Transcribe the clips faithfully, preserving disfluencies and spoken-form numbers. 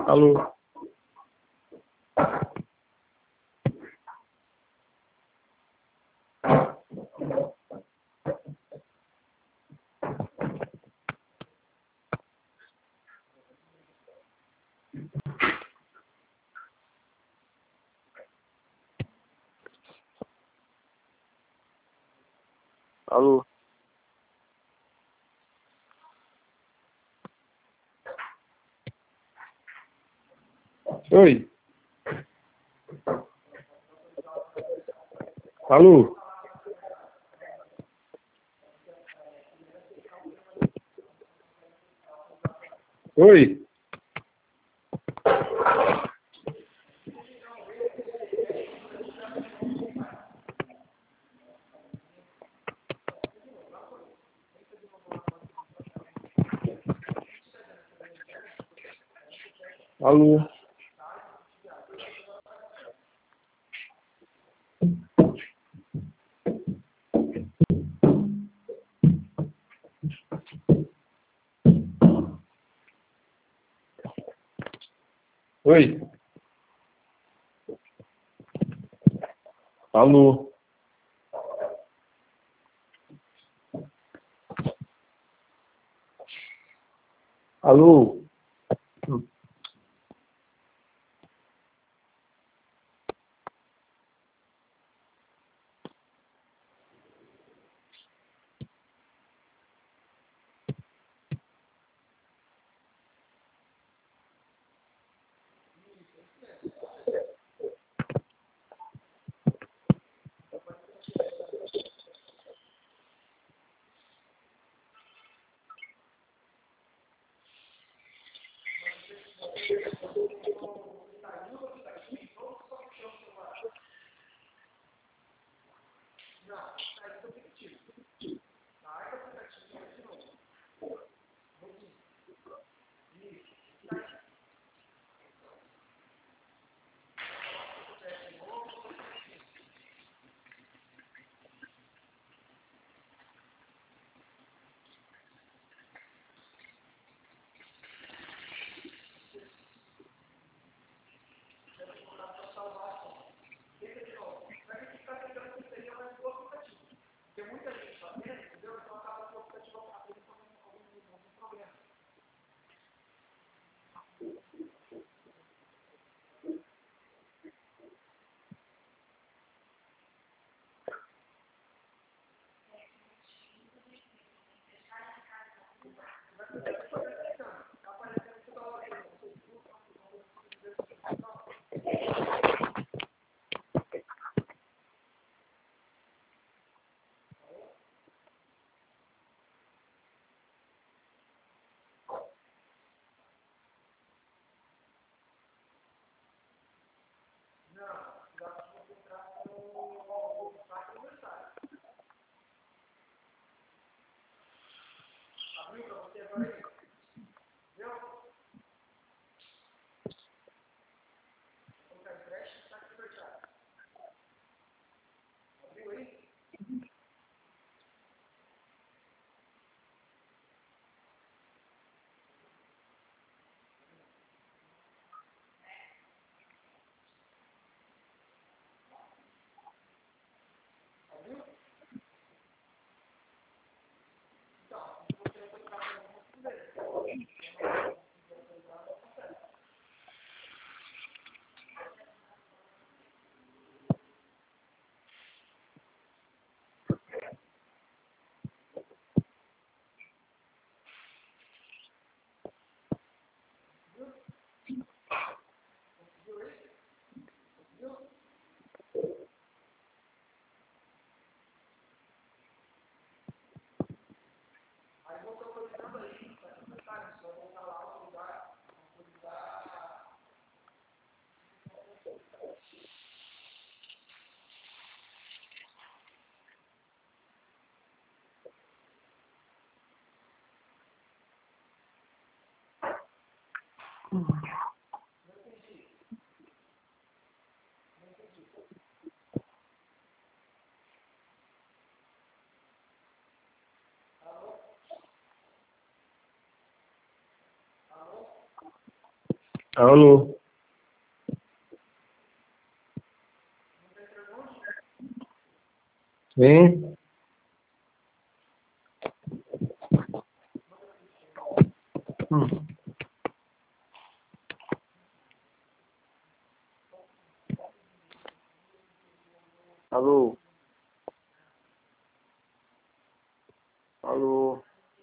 Alô? Alô? Oi? Alô? Oi? Alô? Oi? Alô? Alô? Alô? Sim? Hum. Alô? Alô?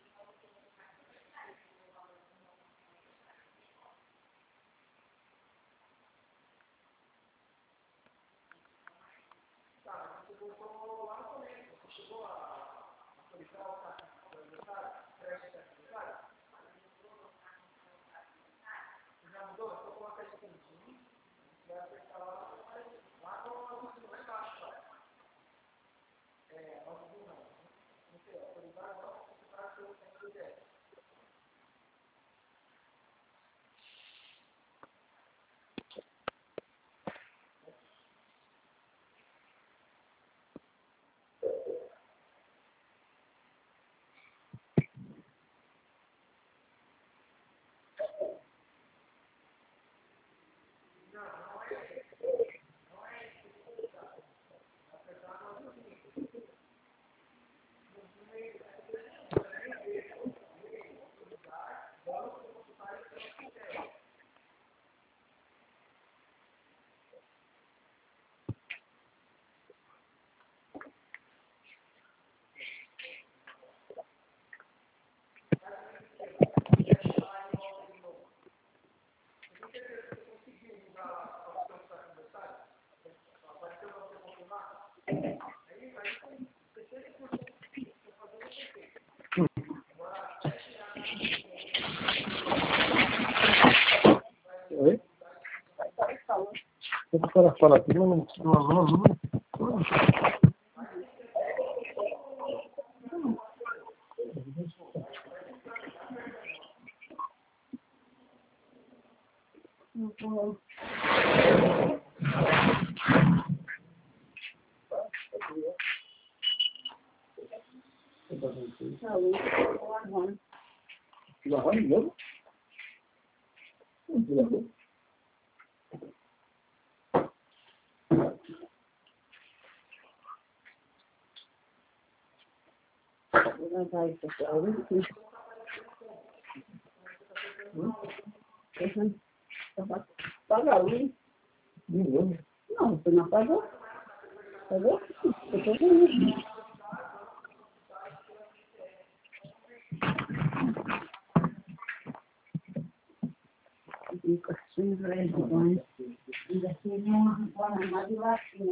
Oi? O cara fala aqui, não, não, não, não. Uhum. Paga a luz? Não, você não pagou? Pagou? Eu tô vendo. Educação residência. Ainda tem uma guaraná de latinha.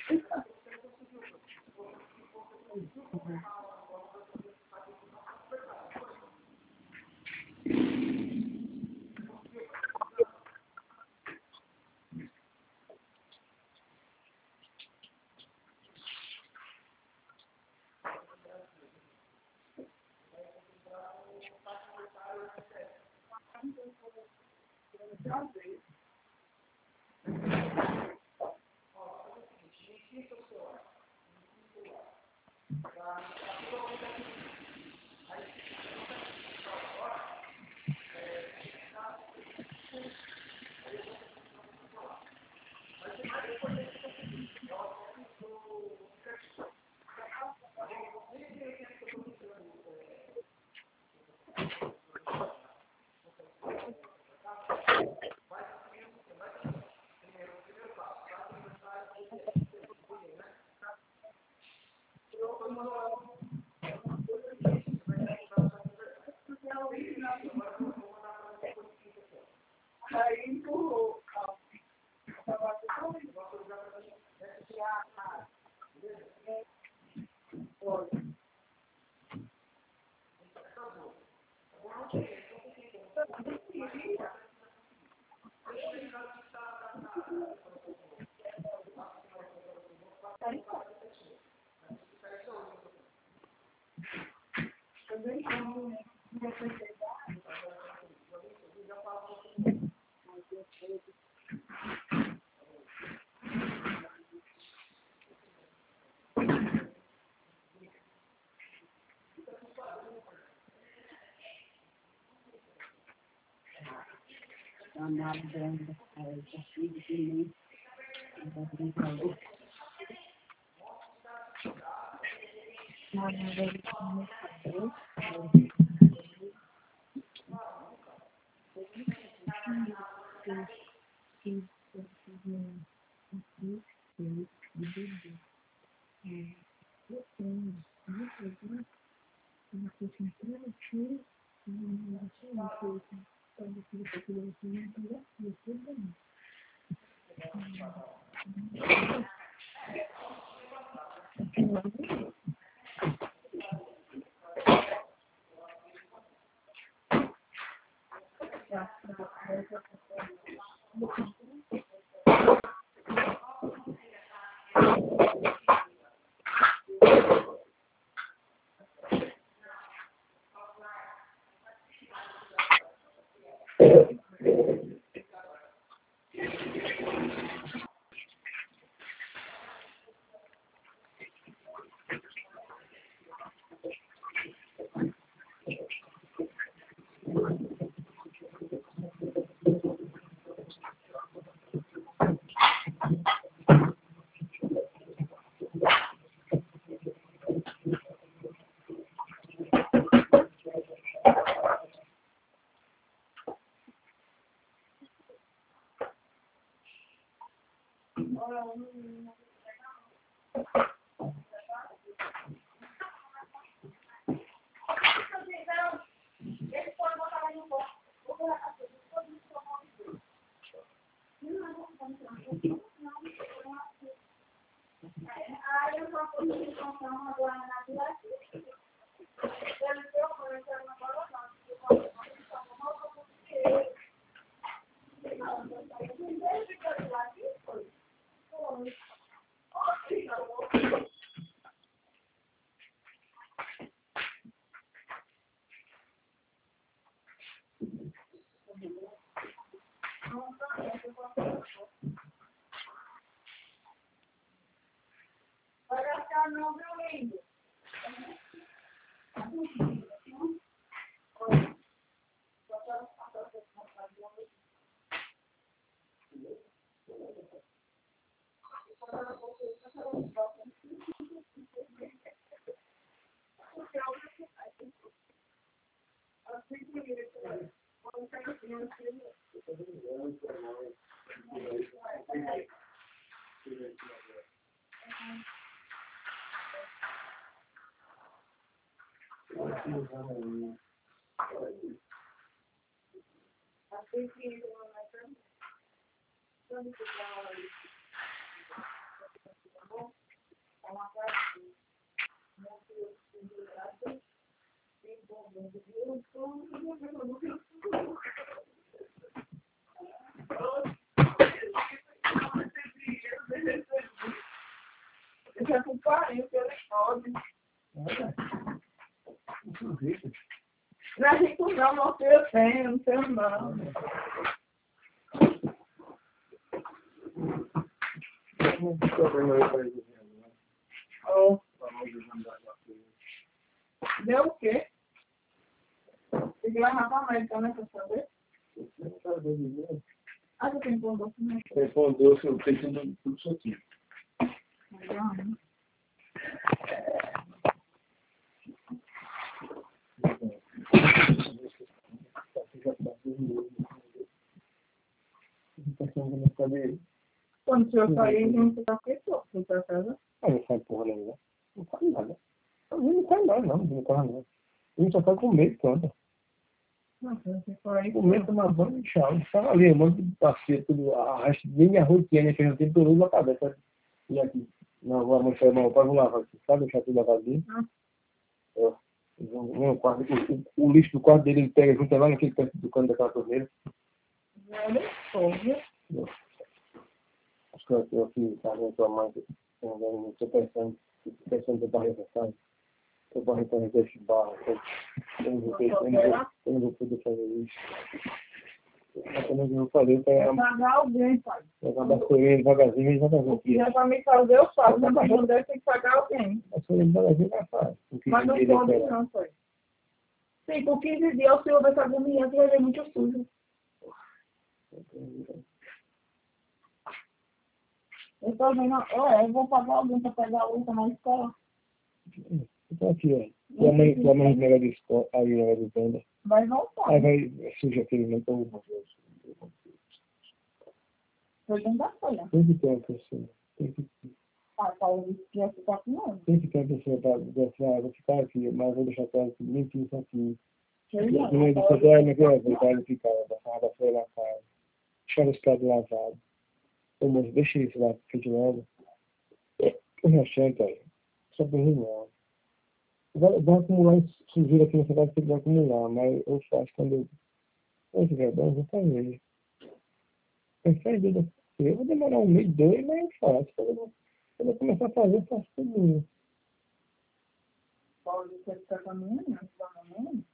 Aí empurrou. Amado dentro, já fiz de mim, já tem calor. Nada dele como cabelo, já fui quarenta, eu pode. Não é rico não, meu filho eu tenho, não tenho não. Oh. Deu o quê? Tem que levar pra América, né, pra saber? Ah, você tem pão doce, né? Tem pão doce, eu tenho tudo isso aqui. Legal, né? Quando o senhor sair, não ficar feito, foi pra casa? Ah, não faz porra nenhuma. Não faz nada. Não faz nada, não. Não faz nada. A gente só tá com medo, tanto. Não, você for aí. Com medo, tomar banho e tchau. Tava ali, um monte de parceiro, tudo. Arrasto nem minha rotina, né? Que eu já tenho tudo na cabeça. E aqui. Não, agora não foi mal. Pode lavar aqui. Sabe deixar tudo lavadinho? Ah. É. O, quarto, o, o lixo do quarto dele ele pega junto lá naquele canto do canto daquela torneira. Olha só, viu? Acho que eu estou aqui, tá vendo tua mãe, estou pensando, estou pensando em barriga, sabe? Estou barrigando desse barro, eu não vou poder fazer isso. Mas também eu falei para pagar alguém, pai. pegar a bastorinha devagarzinho, devagarzinho. Se é para me fazer, eu faço, mas para mandar tem que pagar alguém. A bastorinha devagarzinho vai fazer. Mas não pode não, pai. Sim, por quinze dias o senhor vai estar agoniado e vai ver muito sujo. Eu tô vendo, olha, eu vou pagar alguém para pegar a outra na escola. Então aqui, ó. Tua mãe, tua mãe negócio de escola, aí negócio de venda. Vai voltar. Aí vai, suja aquele momento, eu vou fazer isso. Foi dentro da folha. Tem que ter uma pessoa. Tem que, Ah, tá, o que já ficar com nós. tem que ter uma pessoa para dizer, ah, vou ficar aqui, mas vou deixar tudo aqui, limpinho isso aqui. Sei No não, meio do agora- seu não quero ver, vai ficar, passar a folha na casa. Deixar os pratos lavados. Ô, moço, deixa isso lá, fica de novo. O restante aí, só por não. Vai, vai acumular sujeira aqui nessa casa que ele vai acumular, mas eu faço quando eu, eu tiver bom, eu vou fazer. Eu faço, eu vou demorar um mês, dois, mas eu faço. Quando eu, quando eu começar a fazer, eu faço tudo. Pode ser que tá caminhando, né? Tá caminhando.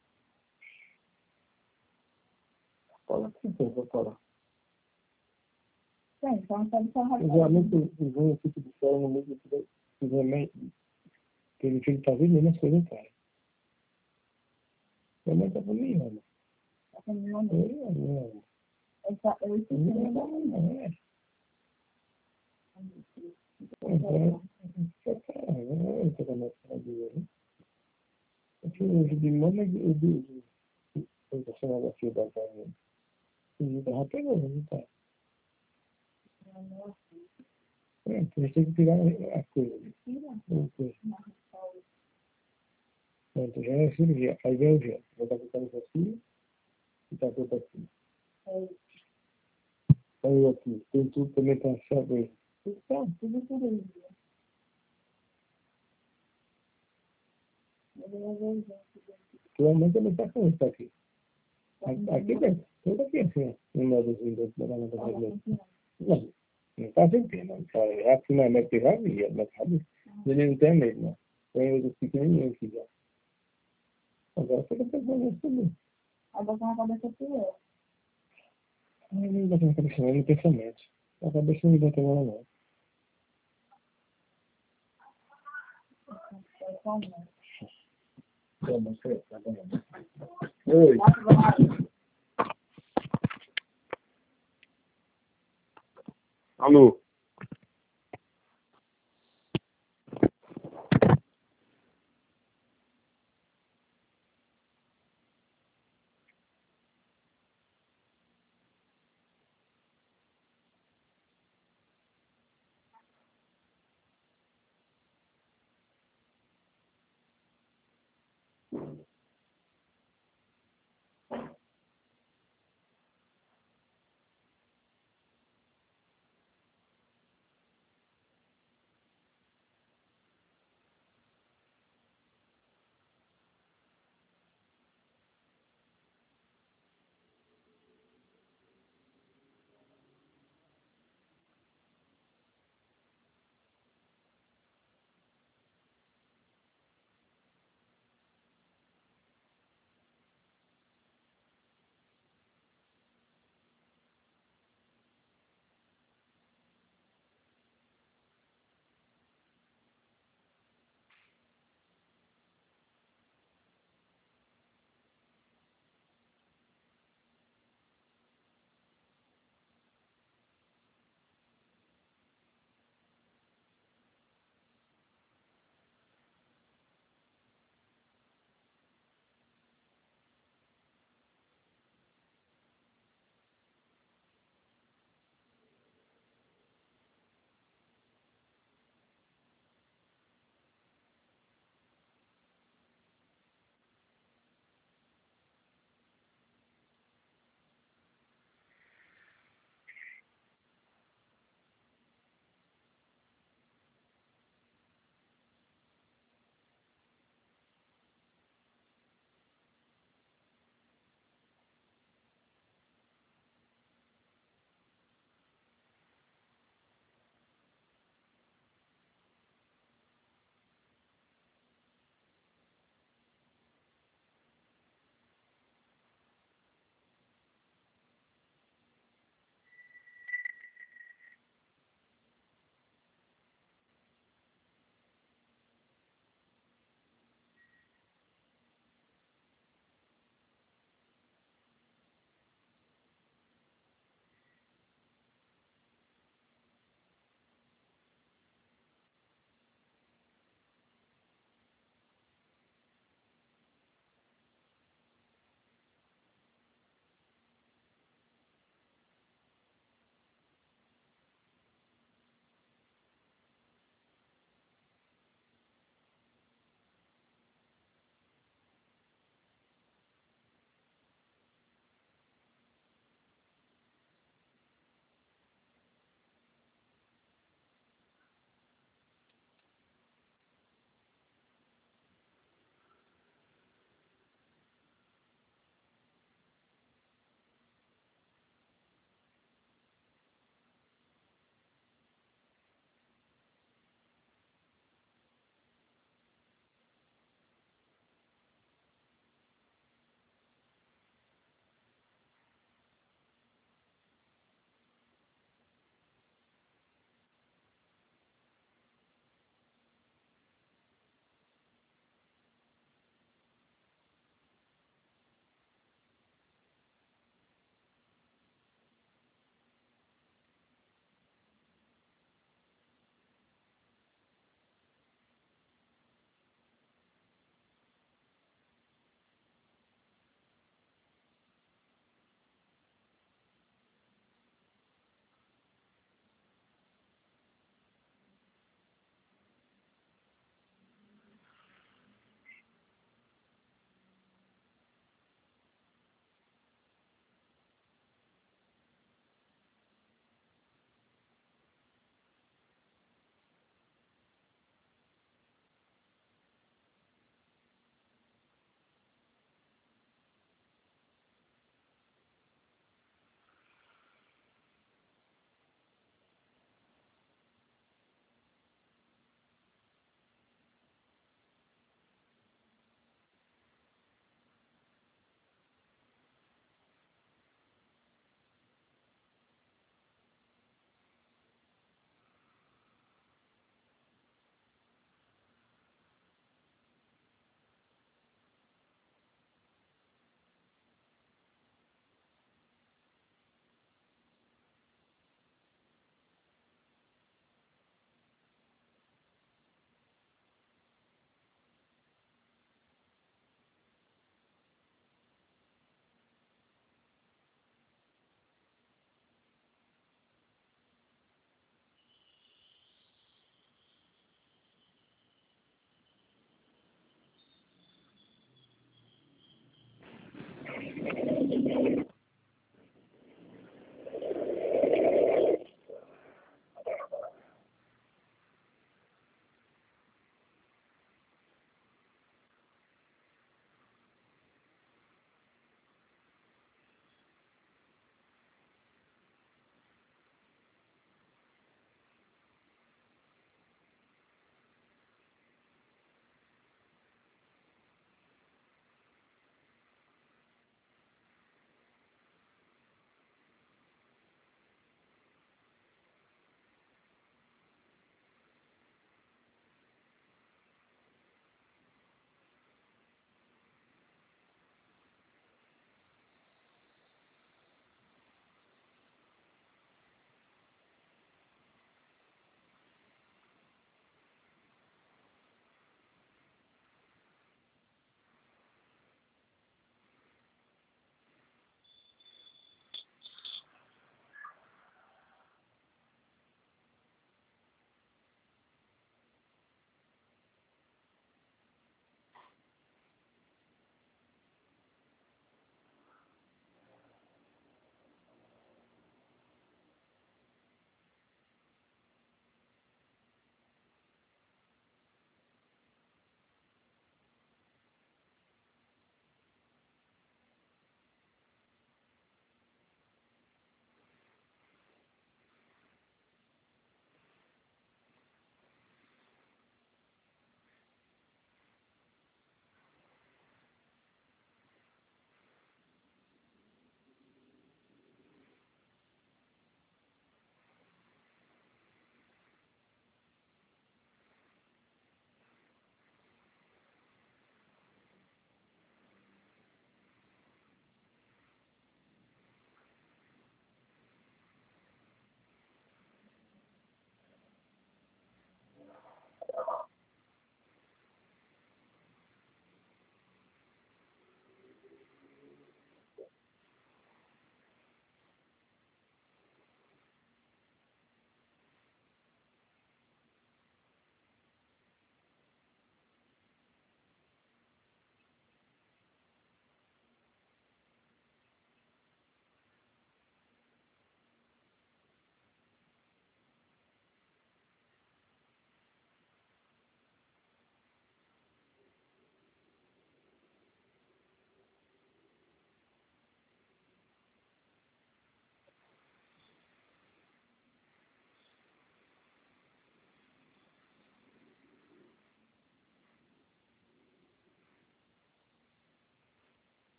Fala que você vou falar. Sim, então não sabe falar. Geralmente eu venho aqui de fora no meio do que ele filho tá vendo mesmo as coisas caem. Minha mãe tá caminhando. Tá caminhando. Eu não. Essa, eu esqueci. Não, não, não, é. Então, só cara, eu tô com a nossa vida, né? Aqui hoje de manhã eu digo, eu tô chamando aqui da casa. E tá pegando, tá? É, a gente tem que tirar a coisa. Uma coisa. Pronto, já é cirurgia. Aí vem o gel. Vou dar com isso aqui e tá tudo aqui. Aí aqui, tem tudo também pra saber. Tá, tudo por aí. Tua mãe também tá com isso aqui. Aqui dentro, tudo aqui assim, ó. Um modozinho dentro da lâmpada brasileira. Não, não tá sentindo, não. Tá, aqui na meta já via, mas sabe? Ele não tem medo, não. Tem os pequenininhos aqui já. Agora fica pensando nisso também. A boca na cabeça tua. Ai, não dá pra cabeça, não, no pensamento. A cabeça não dá pra agora, não. Toma, você tá bom. Oi. Alô.